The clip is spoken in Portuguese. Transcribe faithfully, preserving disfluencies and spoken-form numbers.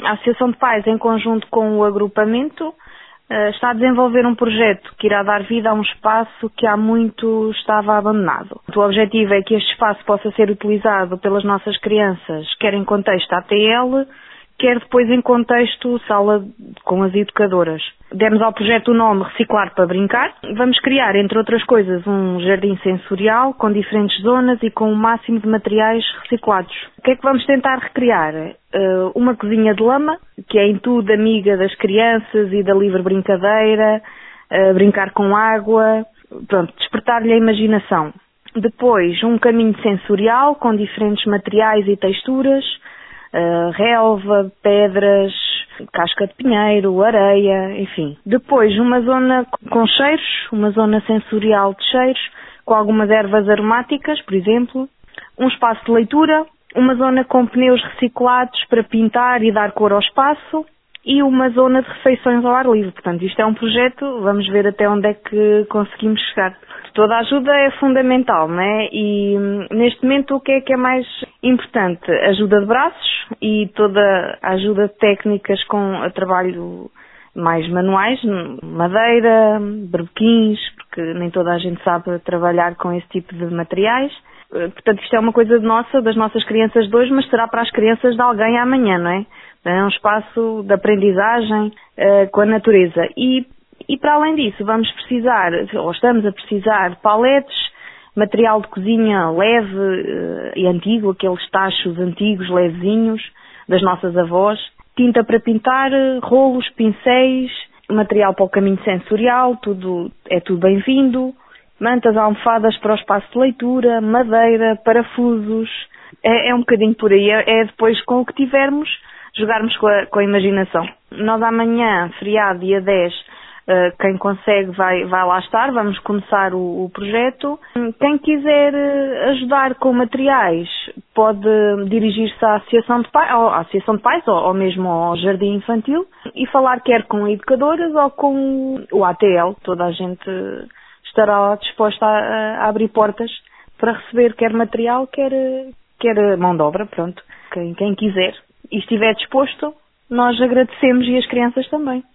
a Associação de Pais, em conjunto com o agrupamento, está a desenvolver um projeto que irá dar vida a um espaço que há muito estava abandonado. O objetivo é que este espaço possa ser utilizado pelas nossas crianças, quer em contexto A T L, quer depois em contexto sala com as educadoras. Demos ao projeto o nome Reciclar para Brincar. Vamos criar, entre outras coisas, um jardim sensorial com diferentes zonas e com o máximo de materiais reciclados. O que é que vamos tentar recriar? Uh, uma cozinha de lama, que é em tudo amiga das crianças e da livre brincadeira, uh, brincar com água, pronto, despertar-lhe a imaginação. Depois, um caminho sensorial com diferentes materiais e texturas, Uh, relva, pedras, casca de pinheiro, areia, enfim. Depois uma zona com cheiros, uma zona sensorial de cheiros, com algumas ervas aromáticas, por exemplo. Um espaço de leitura, uma zona com pneus reciclados para pintar e dar cor ao espaço e uma zona de refeições ao ar livre. Portanto, isto é um projeto, vamos ver até onde é que conseguimos chegar. Toda a ajuda é fundamental, não é? E neste momento o que é que é mais importante? Ajuda de braços e toda a ajuda de técnicas com trabalho mais manuais, madeira, berbequins, porque nem toda a gente sabe trabalhar com esse tipo de materiais. Portanto, isto é uma coisa nossa, das nossas crianças de hoje, mas será para as crianças de alguém amanhã, não é? É um espaço de aprendizagem uh, com a natureza. E E para além disso, vamos precisar, ou estamos a precisar, paletes, material de cozinha leve uh, e antigo, aqueles tachos antigos, levezinhos, das nossas avós, tinta para pintar, rolos, pincéis, material para o caminho sensorial, tudo, é tudo bem-vindo, mantas, almofadas para o espaço de leitura, madeira, parafusos, é, é um bocadinho por aí, é, é depois com o que tivermos, jogarmos com a, com a imaginação. Nós amanhã, feriado, dia dez, Uh, quem consegue vai, vai lá estar, vamos começar o, o projeto. Quem quiser uh, ajudar com materiais pode dirigir-se à Associação de Pais, à Associação de Pais ou, ou mesmo ao Jardim Infantil e falar quer com educadoras ou com o A T L. Toda a gente estará disposta a, a abrir portas para receber quer material, quer, quer mão de obra, pronto. Quem, quem quiser e estiver disposto, nós agradecemos e as crianças também.